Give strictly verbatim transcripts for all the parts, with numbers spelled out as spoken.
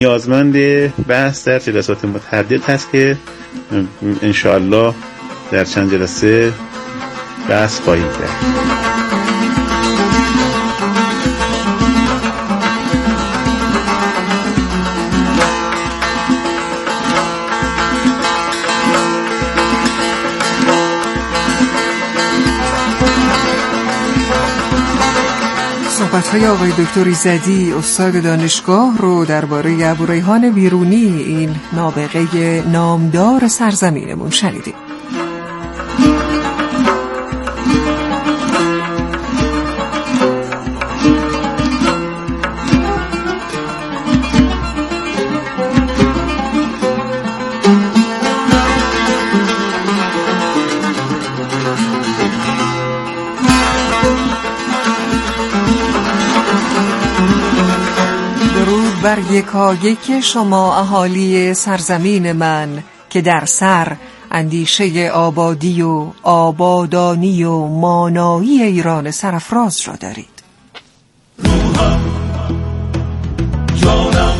نیازمند بحث در جلسات متعدد هست که انشاءالله در چند جلسه بحث خواهیم کرد. صحبت‌های آقای دکتر ایزدی استاد دانشگاه رو درباره ابوریحان بیرونی، این نابغه نامدار سرزمینمون شنیدیم. بر یکایک شما اهالی سرزمین من که در سر اندیشه آبادی و آبادانی و مانایی ایران سرافراز را دارید. روحم، جانم،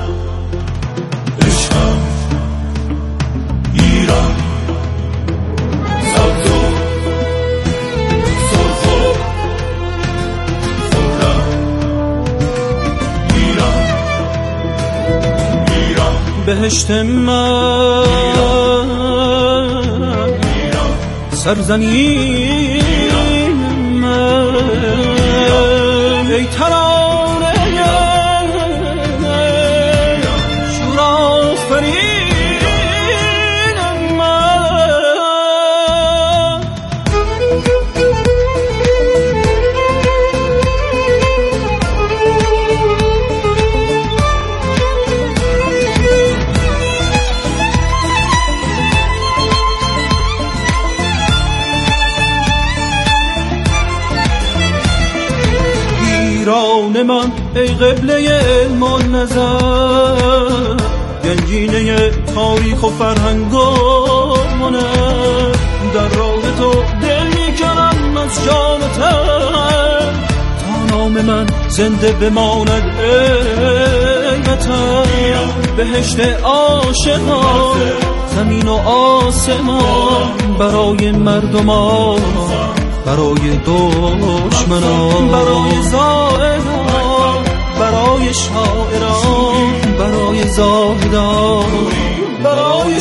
عشقم، ایران، سبز و سرخ و خورم، ایران، ایران، بهشت من، ایران، سرزمین من، ای ترانه شور آفرین من. ایران من ای قبله علم نظر، گنجینه تاریخ و فرهنگ و هنر، در راه تو دل میکنم از جان و تن، تا نام من زنده بماند ای وطن. بهشت عاشقان، زمین و آسمان، برای مردمان، برای دشمنان، برای زائران، برای شاعران، برای زاهدان، برای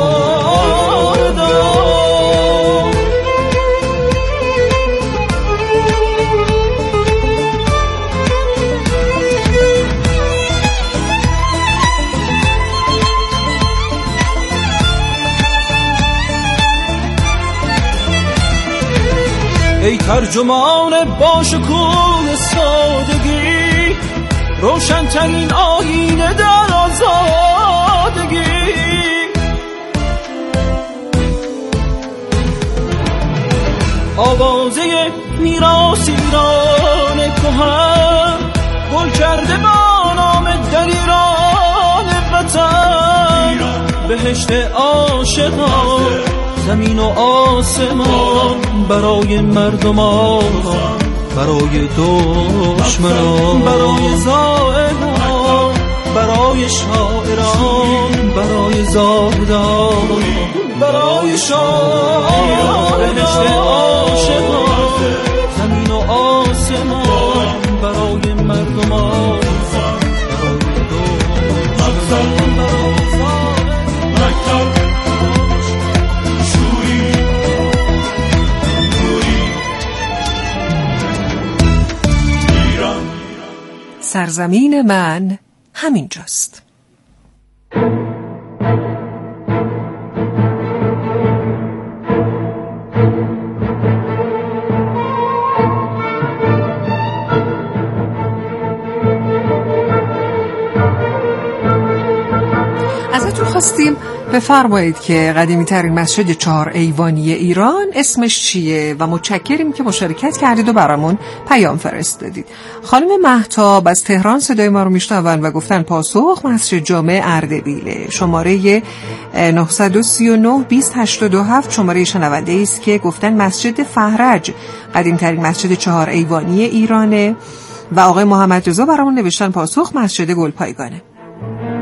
شاهدان. ای ترجمان با شکوه سادگی، روشن‌ترین آینه در آزادگی، آوازه میراث ایران کهن، گل کرده با نام در ایران وطن. بهشت عاشقان، زمین و آسمان، برای مردمان، برای دشمنان، برای زائران، برای شاعران، برای زاهدان، برای شاعران. بهشت عاشقان، زمین و آسمان، برای مردمان، برای دشمنان، برای زاهدان. سرزمین من همینجاست. ازتون خواستیم بفرمایید که قدیمی ترین مسجد چهار ایوانی ایران اسمش چیه و متشکریم که مشارکت کردید و برامون پیام فرستادید. خانم مهتاب از تهران صدای ما رو میشنون و گفتن پاسخ مسجد جامع اردبیله. شماره نه سه نه بیست هشتاد و هفت شماره شنونده است که گفتن مسجد فهرج قدیمی ترین مسجد چهار ایوانی ایرانه و آقای محمد رضا برامون نوشتن پاسخ مسجد گلپایگانه.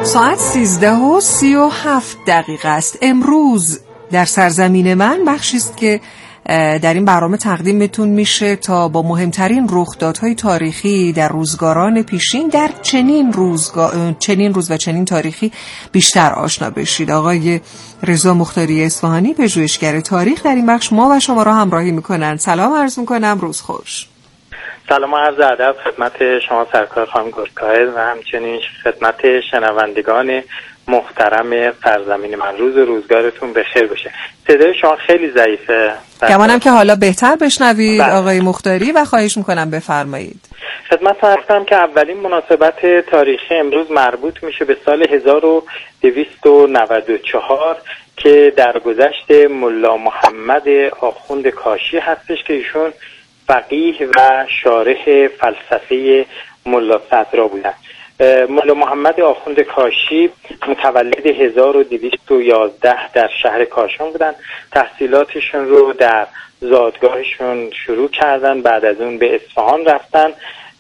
ساعت سیزده و سی و هفت دقیقه است. امروز در سرزمین من بخشی است که در این برنامه تقدیمتون میشه تا با مهمترین رخدادهای تاریخی در روزگاران پیشین در چنین روزگار چنین روز و چنین تاریخی بیشتر آشنا بشید. آقای رضا مختاری اصفهانی، پژوهشگر تاریخ، در این بخش ما و شما را همراهی میکنن. سلام عرض میکنم، روز خوش. سلام و عرض ادب خدمت شما سرکار خانم گلکاهل و همچنین خدمت شنوندگان محترم سرزمین من. روز و روزگارتون بخیر باشه. صدای شما خیلی ضعیفه. گمانم که حالا بهتر بشنوید آقای مختاری و خواهش میکنم بفرمایید. خدمت هستم که اولین مناسبت تاریخی امروز مربوط میشه به سال هزار و دویست و نود و چهار که در گذشت ملا محمد آخوند کاشی هستش که ایشون فقیه و شارح فلسفه ملا صدرا بودن. ملا محمد آخوند کاشی متولد هزار و دویست و یازده در شهر کاشان بودن. تحصیلاتشون رو در زادگاهشون شروع کردن، بعد از اون به اصفهان رفتن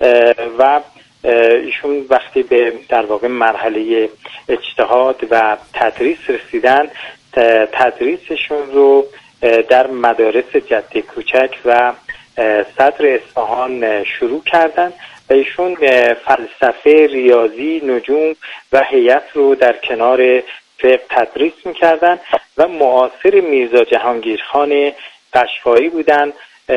و ایشون وقتی به در واقع مرحله اجتهاد و تدریس رسیدن، تدریسشون رو در مدارس جده کوچک و صدر اصفهان شروع کردن و ایشون فلسفه، ریاضی، نجوم و هیئت رو در کنار فقه تدریس می‌کردن و معاصر میرزا جهانگیرخان قشقایی بودن.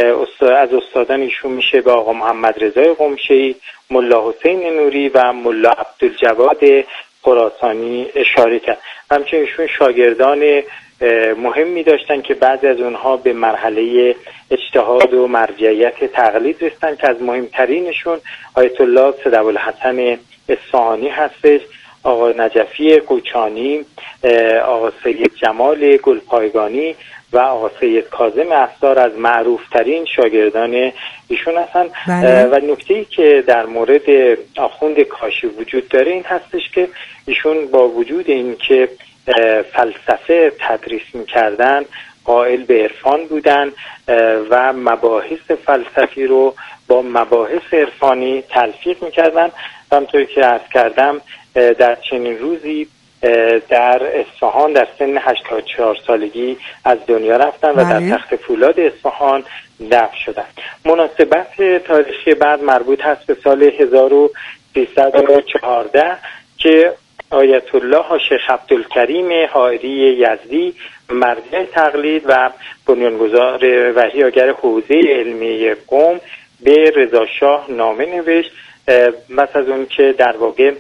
از استادان ایشون میشه به آقا محمد رضا قمشه‌ای، ملا حسین نوری و ملا عبدالجواد خراسانی اشاره کرد. همچنین ایشون شاگردان مهمی داشتن که بعضی از اونها به مرحله اجتهاد و مرجعیت تقلید رسیدن که از مهمترینشون آیت الله صدابالحسن اصفهانی هستش، آقا نجفی قوچانی، آقا سید جمال گلپایگانی و آقا سید کاظم افسار از معروفترین شاگردان ایشون هستن. و نکته‌ای که در مورد آخوند کاشی وجود داره این هستش که ایشون با وجود این که فلسفه تدریس می‌کردن قائل به عرفان بودن و مباحث فلسفی رو با مباحث عرفانی تلفیق می‌کردن. همونطوری که عرض کردم در چنین روزی در اصفهان در سن هشتاد و چهار سالگی از دنیا رفتن و در تخت فولاد اصفهان دفن شدن. مناسبت تاریخی بعد مربوط هست به سال هزار و سیصد و چهارده که آیت الله شیخ عبدالکریم حائری یزدی، مرجع تقلید و بنیانگذار و احیاگر حوزه علمی قم، به رضا شاه نامه نوشت. پس از اون که در واقع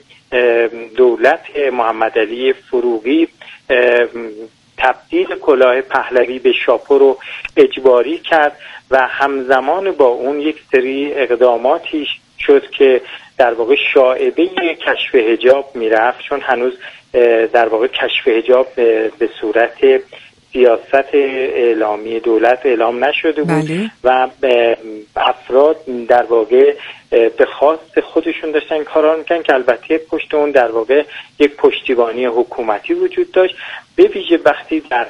دولت محمد علی فروغی تبدیل کلاه پهلوی به شاپور رو اجباری کرد و همزمان با اون یک سری اقداماتی شد که در واقع شائبه کشف حجاب میرفت، چون هنوز در واقع کشف حجاب به صورت سیاست اعلامی دولت اعلام نشده بود. بله. و افراد در واقع به خواست خودشون داشتن کارا میکنن که البته پشت اون در واقع یک پشتیبانی حکومتی وجود داشت. به ویژه وقتی در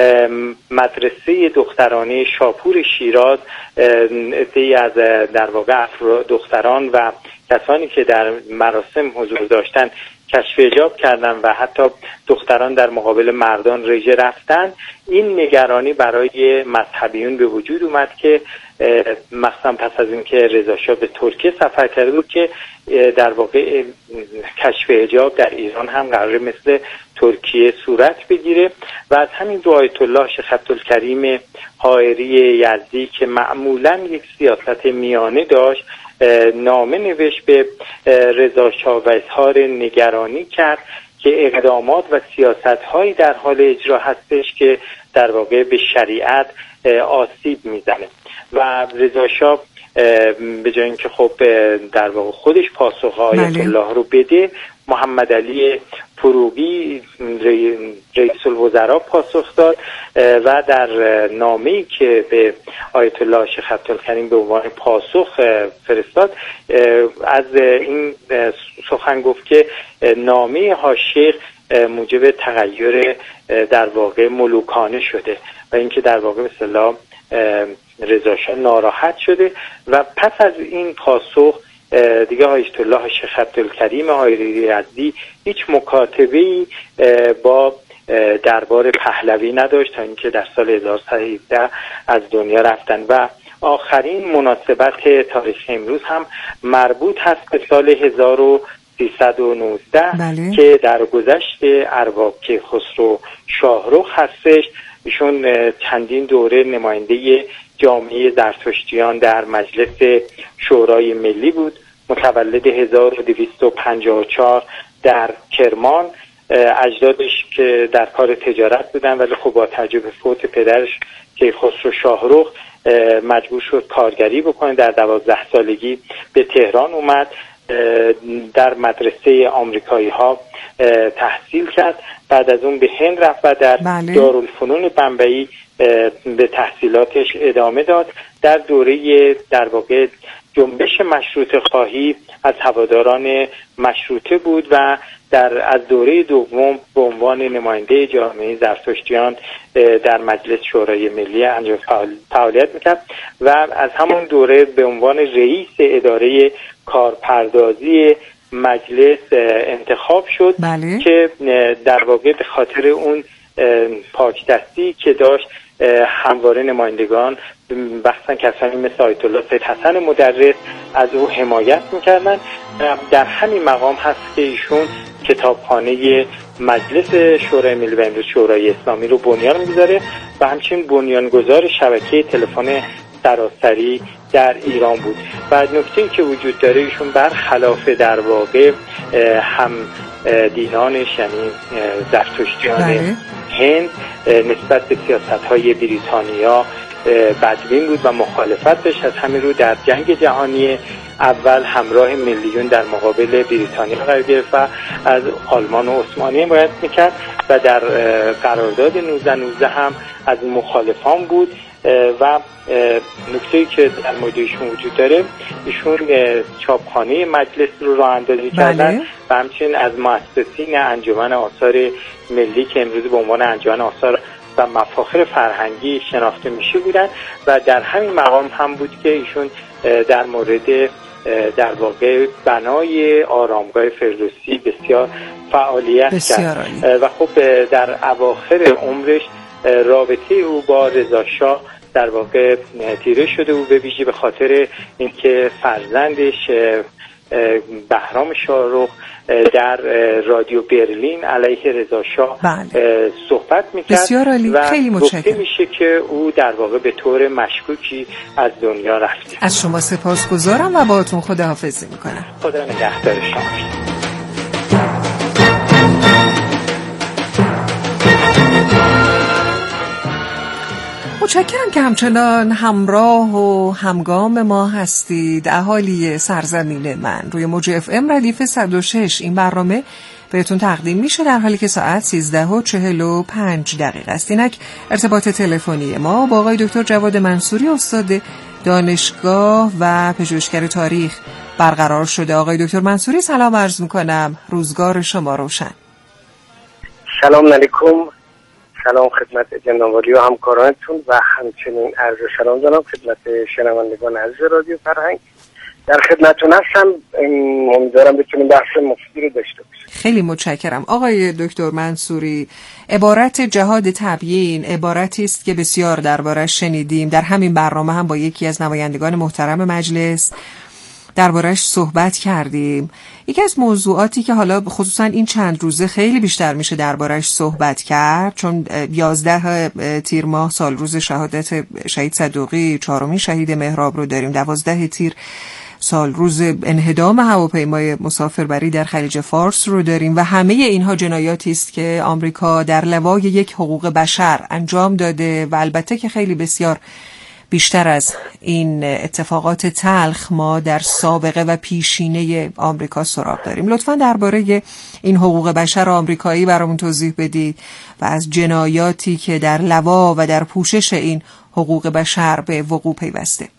مدرسه دخترانه شاپور شیراز عده‌ای از در واقع دختران و کسانی که در مراسم حضور داشتن کشف حجاب کردن و حتی دختران در مقابل مردان رژه رفتن، این نگرانی برای مذهبیون به وجود اومد که مثلا پس از اینکه رضا شاه به ترکیه سفر کرده بود که در واقع کشف حجاب در ایران هم قراره مثل ترکیه صورت بگیره و از همین رو آیت الله شیخ عبدالکریم حائری یزدی که معمولا یک سیاست میانه داشت نامه نوشت به رضا شاه و اظهار نگرانی کرد که اقدامات و سیاست‌هایی در حال اجرا هستش که در واقع به شریعت آسیب میزنه و رضا شاه به جای اینکه خب در واقع خودش پاسخ آیت الله رو بده، محمد علی فروغی رئیس الوزراء پاسخ داد و در نامه‌ای که به آیت الله شیخ عبدالکریم به عنوان پاسخ فرستاد از این سخن گفت که نامه حاشیه موجب تغییر در واقع ملوکانه شده و اینکه در واقع به اصطلاح رضا شاه ناراحت شده و پس از این پاسخ دیگه آیت الله شیخ عبدالکریم حایری یزدی هیچ مکاتبه‌ای با دربار پهلوی نداشت تا اینکه در سال هزار و سیصد و هفده از دنیا رفتن. و آخرین مناسبت تاریخ امروز هم مربوط هست به سال هزار و سیصد و نوزده بله. که در گذشت ارباب کیخسرو شاهرخ هستش. ایشون چندین دوره نماینده جامعه زرتشتیان در مجلس شورای ملی بود. متولد هزار و دویست و پنجاه و چهار در کرمان. اجدادش که در کار تجارت بودن ولی خب با توجه به فوت پدرش کیخسرو شاهرخ مجبور شد کارگری بکنه. در دوازده سالگی به تهران اومد، در مدرسه آمریکایی ها تحصیل کرد. بعد از اون به هند رفت و در بله. دارالفنون بمبئی به تحصیلاتش ادامه داد. در دوره در واقع جنبش مشروطه خواهی از هواداران مشروطه بود و در از دوره دوم به عنوان نماینده جامعه زرتشتیان در مجلس شورای ملی انجام فعالیت میکرد و از همون دوره به عنوان رئیس اداره کارپردازی مجلس انتخاب شد. بله. که در واقع به خاطر اون پاکدستی که داشت همواره نمایندگان بخصوصا کسانی مثل آیت الله سید حسن مدرس از او حمایت میکردن. در همین مقام هست که ایشون کتابخانه مجلس شورای ملی و امروز شورای اسلامی رو بنیان میذاره و همچنین بنیانگذار شبکه تلفن سراسری در ایران بود. و نکته‌ای که وجود داره ایشون برخلاف در واقع هم دینانش یعنی زرتشتیان بله. هند نسبت به سیاست‌های بریتانیا بدبین بود و مخالفت داشت. از همین رو در جنگ جهانی اول همراه میلیون در مقابل بریتانیا قرار گرفت و از آلمان و عثمانی حمایت میکرد و در قرارداد نوزده نوزده هم از مخالفان بود. و نکته‌ای که در مورد ایشون وجود داره ایشون چاپخانه مجلس رو راه اندازی کردن بله. و همچنین از مؤسسین انجمن آثار ملی که امروز به عنوان انجمن آثار و مفاخر فرهنگی شناخته میشه بودن. و در همین مقام هم بود که ایشون در مورد در واقع بنای آرامگاه فردوسی بسیار فعالیت بسیار کرد. و خب در اواخر عمرش رابطه او با رضا شاه در واقع تیره شده او، به ویژه به خاطر اینکه فرزندش بهرام شاهرخ در رادیو برلین علیه رضا شاه بله. صحبت میکرد. بسیار عالی. و خیلی گفته میشه که او در واقع به طور مشکوکی از دنیا رفته. از شما سپاسگزارم و باهاتون خداحافظی میکنم. خدا نگهدار شما. متشکرم که همچنان همراه و همگام ما هستید. اهالی سرزمین من روی موج اف ام ردیف صد و شش این برنامه بهتون تقدیم میشه در حالی که ساعت سیزده و چهل و پنج دقیقه است. اینک ارتباط تلفنی ما با آقای دکتر جواد منصوری استاد دانشگاه و پژوهشگر تاریخ برقرار شده. آقای دکتر منصوری سلام عرض میکنم، روزگار شما روشن. سلام علیکم. سلام خدمت جناب والی و همکارانتون و همچنین عرض سلام دارم خدمت شنوندگان عزیز رادیو فرهنگ. در خدمتتون هستم، امیدوارم بتونیم بحث مفیدی رو داشته باشیم. خیلی متشکرم. آقای دکتر منصوری، عبارت جهاد تبیین عبارتی است که بسیار دربارش شنیدیم. در همین برنامه هم با یکی از نمایندگان محترم مجلس دربارش صحبت کردیم. یکی از موضوعاتی که حالا خصوصا این چند روزه خیلی بیشتر میشه دربارش صحبت کرد، چون یازده تیر ماه سال روز شهادت شهید صدوقی، چهارمین شهید مهراب رو داریم، دوازده تیر سال روز انهدام هواپیمای مسافربری در خلیج فارس رو داریم و همه اینها جنایاتی است که آمریکا در لوای یک حقوق بشر انجام داده و البته که خیلی بسیار بیشتر از این اتفاقات تلخ ما در سابقه و پیشینه آمریکا سراغ داریم. لطفاً درباره این حقوق بشر آمریکایی برامون توضیح بدید و از جنایاتی که در لوا و در پوشش این حقوق بشر به وقوع پیوسته.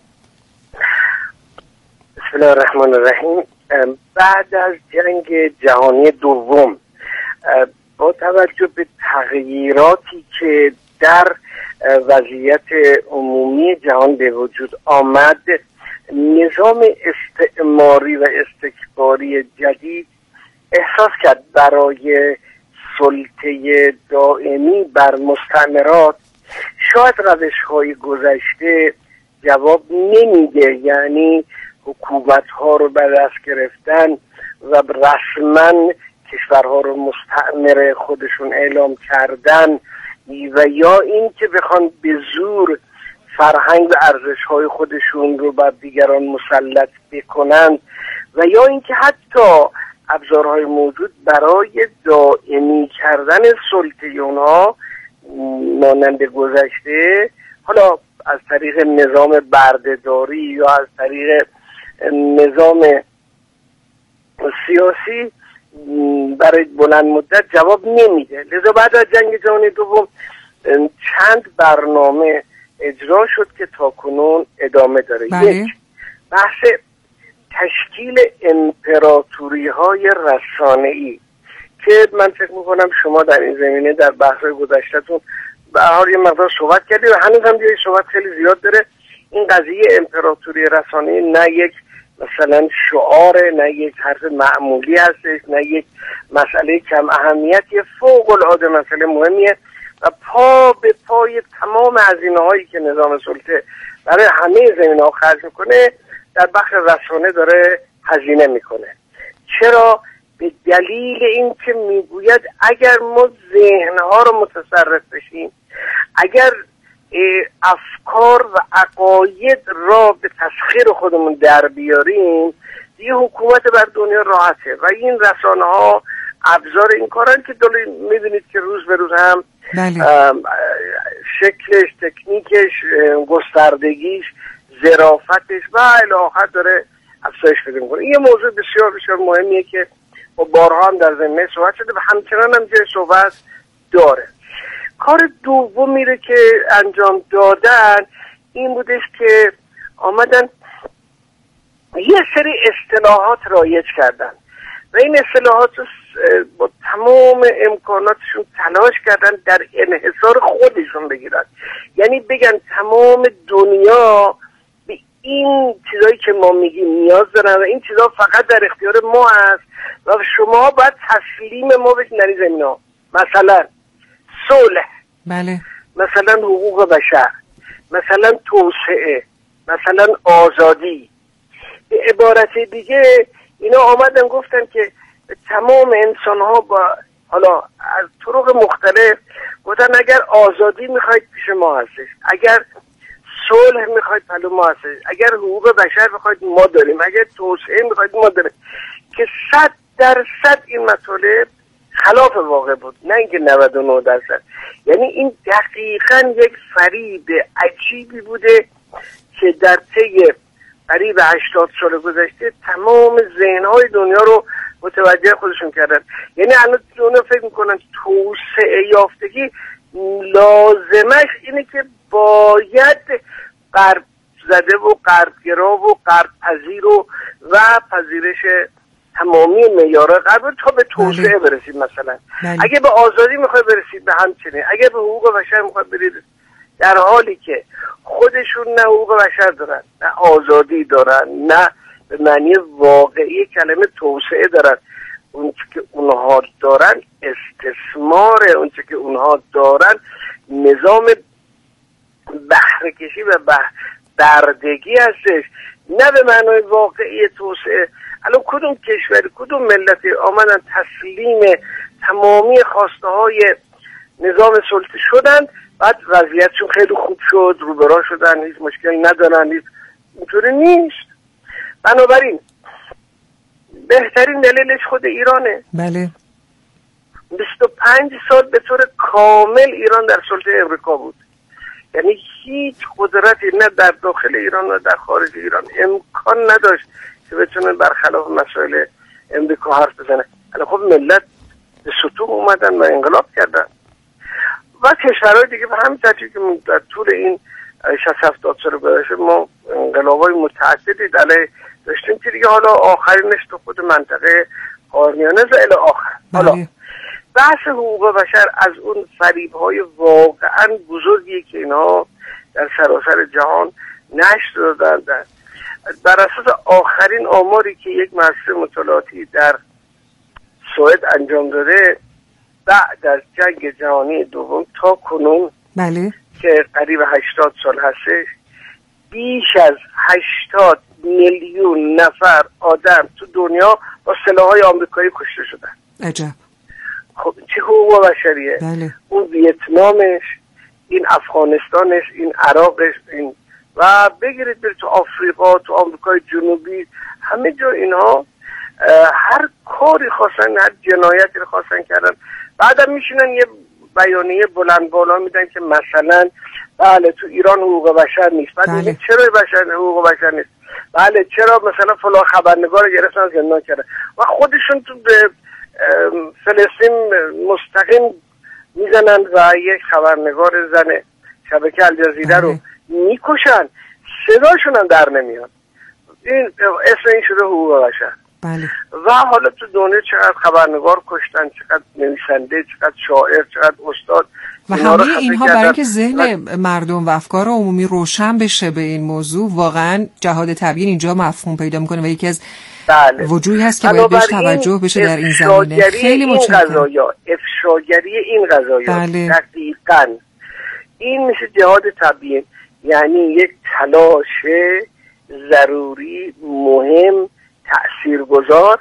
بسم الله الرحمن الرحیم. بعد از جنگ جهانی دوم با توجه به تغییراتی که در وضعیت عمومی جهان به وجود آمد، نظام استعماری و استکباری جدید احساس کرد برای سلطه دائمی بر مستعمرات شاید روش‌های گذشته جواب نمیده، یعنی حکومت‌ها رو به دست گرفتن و رسما کشورها رو مستعمر خودشون اعلام کردن و یا این که بخوان به زور فرهنگ و ارزش‌های خودشون رو بر دیگران مسلط بکنند و یا اینکه حتی ابزارهای موجود برای دائمی کردن سلطه اونها مانند گذشته، حالا از طریق نظام بردهداری یا از طریق نظام سیاسی برای بلند مدت جواب نمیده. لذا بعد از جنگ جهانی دوم چند برنامه اجرا شد که تاکنون ادامه داره. بله. یک، بحث تشکیل امپراتوری های رسانه‌ای که من فکر میکنم شما در این زمینه در بحث‌های گذشته‌تون به هر حال یه مقدار صحبت کردید و هنوز هم یه صحبت خیلی زیاد داره. این قضیه امپراتوری رسانه‌ای نه یک مثلا شعاره، نه یک حرف معمولی هستش، نه یک مسئله کم اهمیتی، فوق العاده مسئله مهمیه و پا به پای تمام هزینه‌هایی که نظام سلطه برای همه زمینه‌ها خرج میکنه در بخش رسانه داره هزینه میکنه. چرا؟ به دلیل اینکه میگوید اگر ما ذهنها رو متصرف بشیم، اگر افکار و عقاید را به تسخیر خودمون در بیاریم، دیگه حکومت بر دنیا راحته و این رسانه ها ابزار این کارن که داره میبینید که روز به روز هم بله. شکلش، تکنیکش، گستردگیش، ظرافتش و الی آخر داره افزایش پیدا میکنه. این یه موضوع بسیار بسیار مهمیه که با بارها هم در زمینه صحبت شده و همچنان هم جای صحبت داره. کار دوم میره که انجام دادن این بودش که آمدن یه سری اصطلاحات رایج کردن و این اصطلاحات رو با تمام امکاناتشون تلاش کردن در انحصار خودشون بگیرن، یعنی بگن تمام دنیا به این چیزایی که ما میگیم نیاز دارن و این چیزا فقط در اختیار ما هست و شما باید تسلیم ما بشین در این زمینه‌ها. مثلا صلح، بله، مثلا حقوق بشر، مثلا توسعه، مثلا آزادی. به عبارت دیگه اینا آمدن گفتن که تمام انسان ها با حالا از طرق مختلف گفتن اگر آزادی میخواید پیش ما هستش، اگر صلح میخواید پلو ما هستش، اگر حقوق بشر میخواید ما داریم، اگر توسعه میخواید ما داریم، که صد درصد این مطالب خلاف واقع بود، نه اینکه نود و نه درصد. یعنی این دقیقاً یک فریب عجیبی بوده که در طی قریب هشتاد سال گذشته تمام ذهن‌های دنیا رو متوجه خودشون کردن. یعنی الان دنیا فکر میکنن توسعه یافتگی لازمش اینه که باید غرب زده و غربگرا و غرب پذیر و و پذیرش تمامی معیارهای غرب تا به توسعه برسید. مثلا بله. اگه به آزادی میخوای برسید به همچنین، اگه به حقوق بشر میخوای برید، در حالی که خودشون نه حقوق بشر دارن، نه آزادی دارن، نه به معنی واقعی کلمه توسعه دارن. اون که اونها دارن استثماره، اون که اونها دارن نظام بهره کشی و بردگی هستش، نه به معنای واقعی توسعه. الان کدوم کشوری، کدوم ملتی آمدن تسلیم تمامی خواسته های نظام سلطه شدن، بعد وضعیتشون خیلی خوب شد، روبرا شدن، هیچ مشکلی ندارن؟ هیچ اینطوری نیست. بنابراین بهترین دلیلش خود ایرانه. بله. بیست و پنج سال به طور کامل ایران در سلطه امریکا بود، یعنی هیچ قدرتی نه در داخل ایران نه در خارج ایران امکان نداشت که بتونه برخلاف مسائل امریکا حرف بزنه. الان خب ملت به ستون اومدن و انقلاب کردن و کشورهای دیگه به همین ترتیب که در طول این شصت هفتاد سال گذشته ما انقلاب‌های متعددی علیه داشتیم که دیگه حالا آخرینش تو خود منطقه خاورمیانه و الی آخر. حالا بحث حقوق بشر از اون فریب‌های واقعا بزرگی که اینها در سراسر جهان نشر دادن بر اساس آخرین آماری که یک مؤسسه مطالعاتی در سوئد انجام داده، بعد از جنگ جهانی دوم تا کنون بله که قریب هشتاد سال هستش، بیش از هشتاد میلیون نفر آدم تو دنیا با سلاح‌های آمریکایی کشته شدن. عجب. خب چه حقوق بشریه؟ بله. اون ویتنامش، این افغانستانش، این عراقش، این و بگیرید برید تو آفریقا، تو آمریکای جنوبی، همه جا اینها هر کاری خواستن، هر جنایتی رو خواستن کردن، بعدم میشینن یه بیانیه بلند بالا میدن که مثلا بله تو ایران حقوق بشر نیست. بعد میگن چرا بشر حقوق بشر نیست؟ بله چرا مثلا فلان خبرنگار گرفتن زندان کردن و خودشون تو به فلسطین مستقیم میزنن و یک خبرنگار زن شبکه الجزیره رو میکشن، صداشون هم در نمیاد. این اسم این شده حقوق بشر. بله. و حالا تو دنیا چقدر خبرنگار کشتن، چقدر نویسنده، چقدر شاعر، چقدر استاد، و همه اینها برای که ذهن مردم و افکار عمومی روشن بشه به این موضوع، واقعا جهاد تبیین اینجا مفهوم پیدا میکنه و یکی از بله. وجوهی هست که باید بهش توجه بشه در این زمینه. خیلی متشکرم. افشاگری این قضایا بله. دقیقاً این میشه جهاد تبیین، یعنی یک تلاش ضروری، مهم، تأثیرگذار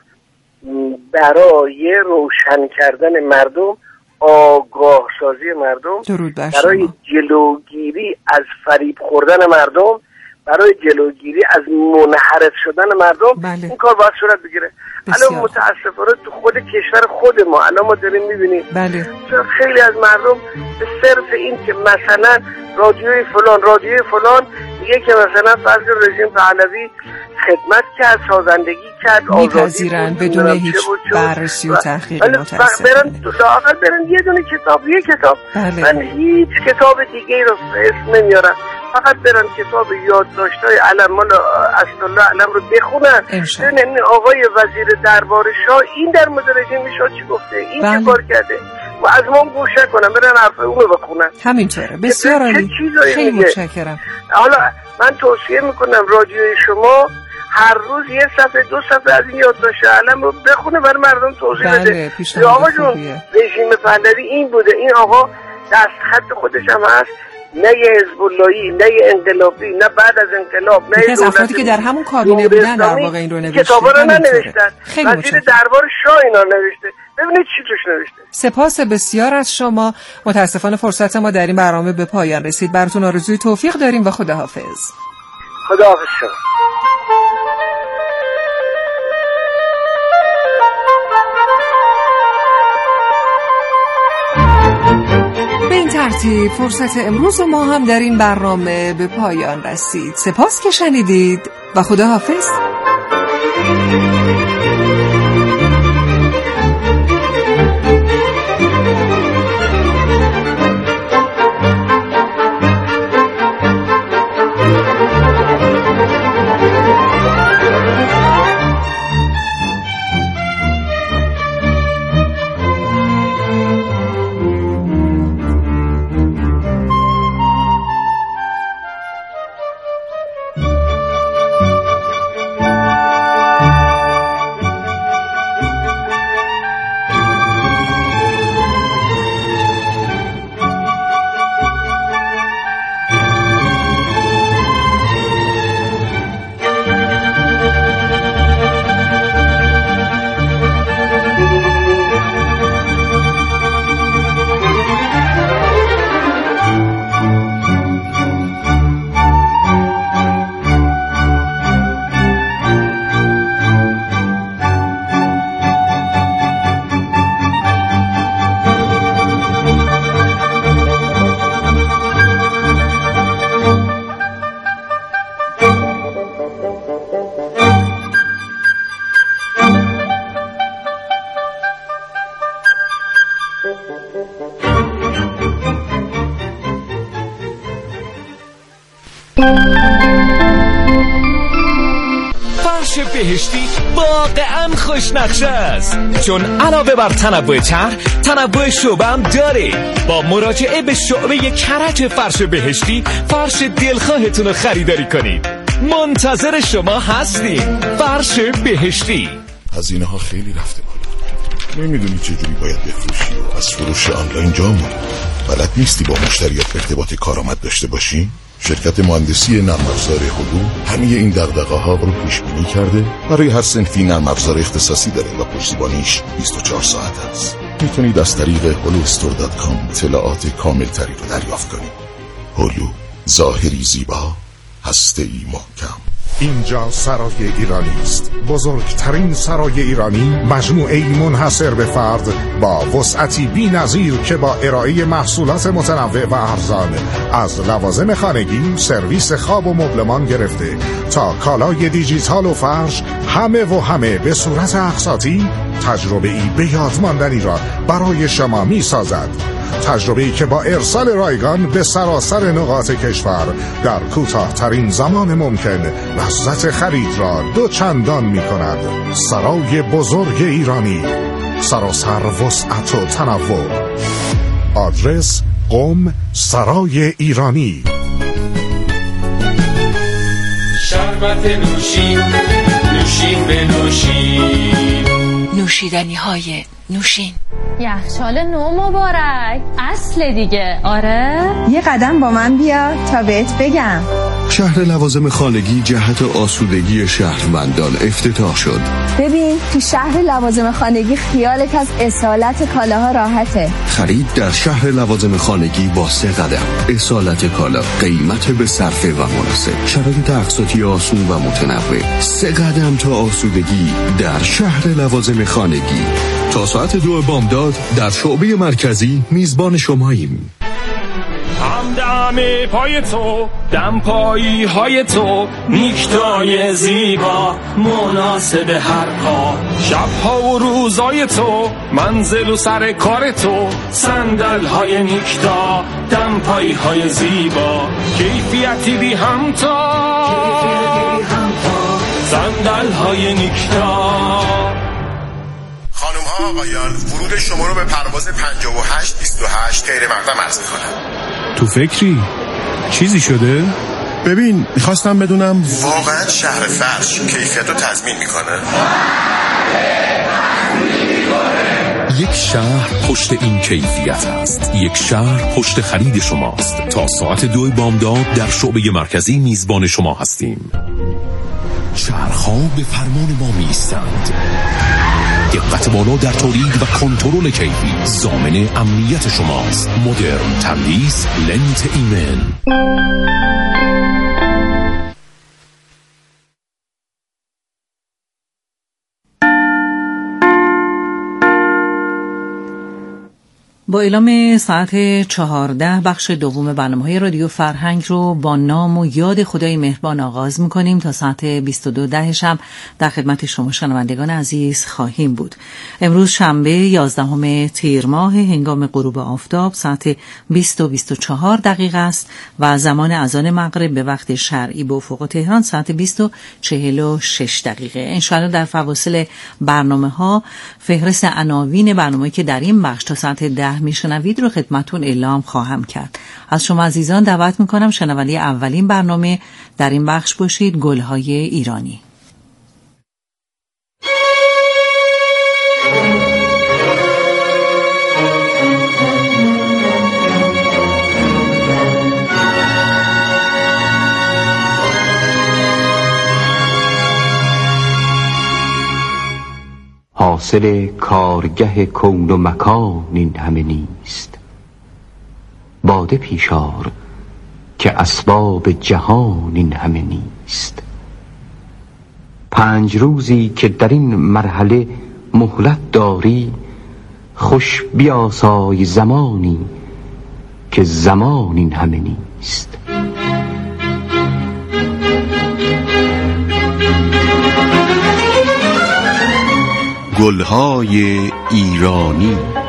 برای روشن کردن مردم، آگاه سازی مردم، برای جلوگیری از فریب خوردن مردم، برای جلوگیری از منحرف شدن مردم. بله. این کار باید صورت بگیره. الان متاسفانه تو خود کشور خود ما الان ما داریم میبینیم بله. خیلی از مردم به صرف این که مثلا رادیوی فلان رادیوی فلان میگه که مثلا فرض رژیم پهلوی خدمت کرد، سازندگی کرد، میپذیرن بدون هیچ بررسی و تحقیق. برن لااقل برن یه دونه کتاب، یه کتاب بله. من هیچ کتاب دیگه رو اسم نمیارم، فقط برن کتاب یادداشت‌های علم مال اسدالله علم رو بخونن، ببینن آقای وزیر دربار شاه این در مورد رژیم شاه چی گفته، این بله. چه کار کرده و از ما گوشه کنن، برن حرف اون رو بخونن. همینطوره. بسیار عالی. خیلی متشکرم. حالا من توصیه میکنم رادیوی شما هر روز یه صفحه دو صفحه از این یادداشت علم رو بخونه برای مردم توضیح بله. بده. پیشنهاد آقا جون رژیم پهلوی این بوده، این آقا دست خط خودش هم هست، نه یه حزب اللهی، نه یه انقلابی، نه بعد از انقلاب، نه یه افرادی که در همون کابینه بودن در واقع این رو نوشته. کتابا رو ننوشتن. وزیر دربار شاه اینا نوشته. ببینید چی توش نوشته. سپاس بسیار از شما. متاسفانه فرصت ما در این برنامه به پایان رسید. براتون آرزوی توفیق داریم و خداحافظ. خداحافظ شما. به این ترتیب فرصت امروز ما هم در این برنامه به پایان رسید. سپاس که شنیدید و خداحافظ. فرش بهشتی واقعا خوشنقشه است، چون علاوه بر تنوع طرح، تنوع شعبه هم داره. با مراجعه به شعبه کرج فرش بهشتی فرش دلخواهتون رو خریداری کنید. منتظر شما هستیم. فرش بهشتی. هزینه ها خیلی رفته بالا. نمیدونی چجوری باید بفروشی و از فروش آنلاین جا موندی. بلد نیستی با مشتریات ارتباط کارآمد داشته باشی؟ شرکت مهندسی نرم افزار هلو همه این دغدغه ها رو پیش بینی کرده. برای هر صنفی نرم افزار اختصاصی داره و پشتیبانیش بیست و چهار ساعت است. میتونید از طریق هلو استور دات کام اطلاعات کامل تری رو دریافت کنید. هلو، ظاهری زیبا، هسته‌ای محکم. اینجا سرای ایرانی است، بزرگترین سرای ایرانی، مجموعه‌ای منحصر به فرد با وسعتی بی‌نظیر که با ارائه محصولات متنوع و ارزان از لوازم خانگی، سرویس خواب و مبلمان گرفته تا کالای دیجیتال و فرش، همه و همه به صورت اقساطی، تجربه‌ای به یاد ماندنی را برای شما می‌سازد. تجربه‌ای که با ارسال رایگان به سراسر نقاط کشور در کوتاه‌ترین زمان ممکن لذت خرید را دو چندان می‌کند. سرای بزرگ ایرانی، سراسر وسعت و تنوع. آدرس قم، سرای ایرانی. شربت نوشین، نوشین به نوشین، نوشیدنی های نوشین. یخچال نو مبارک، اصل دیگه. آره یه قدم با من بیا تا بهت بگم. شهر لوازم خانگی جهت آسودگی شهروندان افتتاح شد. ببین تو شهر لوازم خانگی خیالت از اصالت کالاها راحته. خرید در شهر لوازم خانگی با سه قدم. اصالت کالا، قیمت به صرفه و مناسب، شرایط اقساطی آسون و متنوع. سه قدم تا آسودگی در شهر لوازم خانگی. تا ساعت دو بامداد در شعبه مرکزی میزبان شماییم. همدم پای تو، دم پایی های تو، نیکتای زیبا مناسب هر کار. شبها و روزای تو، منزل و سر کار تو، صندل های نیکتا، دم پایی های زیبا، کیفیتی بی همتا، صندل های نیکتا. خانم ها آقایان، ورود شما رو به پرواز پنجاه و هشت بیست و هشت غیر مقدم عرض می‌کنم. تو فکری؟ چیزی شده؟ ببین میخواستم بدونم واقعا شهر فرش کیفیت رو تضمین میکنه؟ یک شهر پشت این کیفیت است. یک شهر پشت خرید شماست. تا ساعت دو بامداد در شعبه مرکزی میزبان شما هستیم. شهرها به فرمان ما میستند. دقت بالا در تولید و کنترل کیفی ضامن امنیت شماست. مدرن تندیس لنت ایمن. با اعلام ساعت چهارده بخش دوم برنامه‌های رادیو فرهنگ رو با نام و یاد خدای مهربان آغاز می‌کنیم. تا ساعت بیست و دو ده شب در خدمت شما شنوندگان عزیز خواهیم بود. امروز شنبه یازدهم تیر ماه، هنگام غروب آفتاب ساعت بیست و بیست و چهار دقیقه است و زمان اذان مغرب به وقت شرعی به افق تهران ساعت بیست و چهل و شش دقیقه. انشاءالله در فواصل برنامه‌ها فهرست عناوین برنامه‌ای که در این بخش تا ساعت ده میشنوید رو خدمتون اعلام خواهم کرد. از شما عزیزان دعوت میکنم شنونده اولین برنامه در این بخش باشید. گلهای ایرانی. حاصل کارگه کون و مکان این همه نیست. باده پیشار که اسباب جهان این همه نیست. پنج روزی که در این مرحله مهلت داری، خوش بیاسای زمانی که زمان این همه نیست. گلهای ایرانی.